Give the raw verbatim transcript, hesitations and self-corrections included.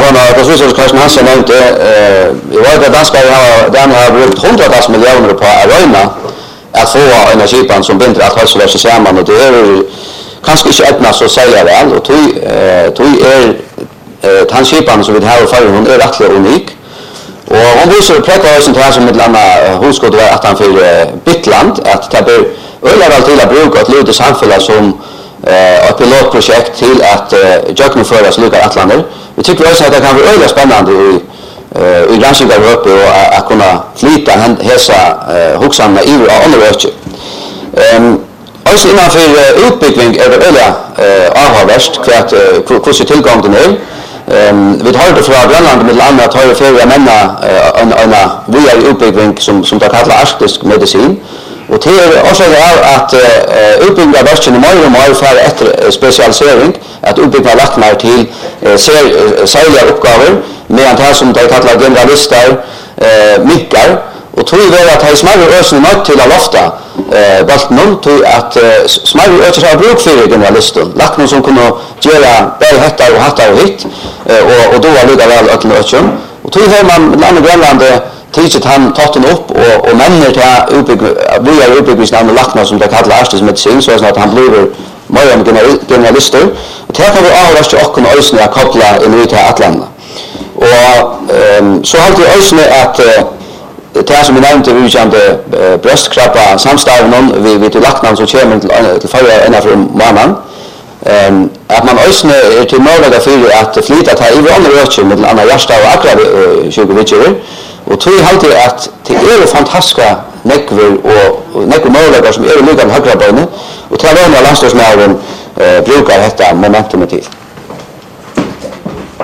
han har, det synes Carsten Hansen nevnte, i var det danska den har brukt hundratals miljoner på Arøyna att få en skipan som binder att hälsa sig samman och det är kanske inte ätna så säga väl och tog tog är han skipan som vi har för hon är rätt unik och hon visar präkar här som ett landa hon ska då att han för Bitland att det blir överallt till att bruka ett litet samhälle som ett pilotprojekt till att genomföra slika atlander. Vi tycker också att det kan vara överligt spännande i i granskningar uppe och att kunna flytta hessa huxarna i och andra ökter. Också innanför utbyggning är det öliga avhavärst för att hur tillgången är. Vi har det från Grönland med landet att ha för att nämna en vidare utbyggning som, som det kallar arktisk medicin. Och det är också att utbyggnad av världen mer och mer för efter specialisering, att utbyggnad lacknar till särliga uppgifter medan det som det kallar generalister minkar. Och tror vi att det är smärre ösen något till att lofta baltnum till att smärre ösen har bruk för generalisten. Lacknar som kunde göra både hettar och hattar och hit och, och då var lika väl öken öken. Och tror vi man landet Grönland tidigt han tagit den upp och, och männer till uppbyggnaden uppbyggnaden av lacknar som det kallar arktisk medicin så att han blir mer än generalister. Och det här kan vi avhöras till och kunna ösen att koppla in i till Atlanta. Och um, så har det också att uh, det som vi nämnde utgående uh, bröstkrabba samstaven vi vi till lacknan som kommer till till förra ena från månaden. Um, att man också är till möjliga för att flytta till i andra ökter med andra hjärta och akra tjugo och tror jag alltid att det är fantastiska nekver och nekver möjligheter som är lika högra bönen och till att landstingsmännen uh, brukar detta momentum till.